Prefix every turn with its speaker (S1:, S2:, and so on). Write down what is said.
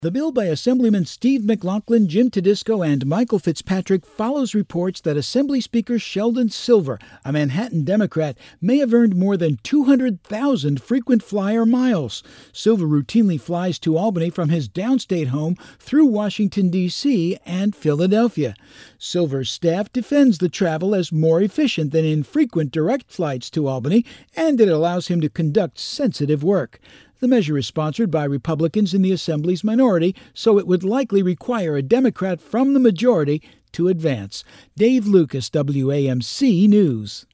S1: The bill by Assemblyman Steve McLaughlin, Jim Tedisco, and Michael Fitzpatrick follows reports that Assembly Speaker Sheldon Silver, a Manhattan Democrat, may have earned more than 200,000 frequent flyer miles. Silver routinely flies to Albany from his downstate home through Washington, D.C. and Philadelphia. Silver's staff defends the travel as more efficient than infrequent direct flights to Albany, and it allows him to conduct sensitive work. The measure is sponsored by Republicans in the Assembly's minority, so it would likely require a Democrat from the majority to advance. Dave Lucas, WAMC News.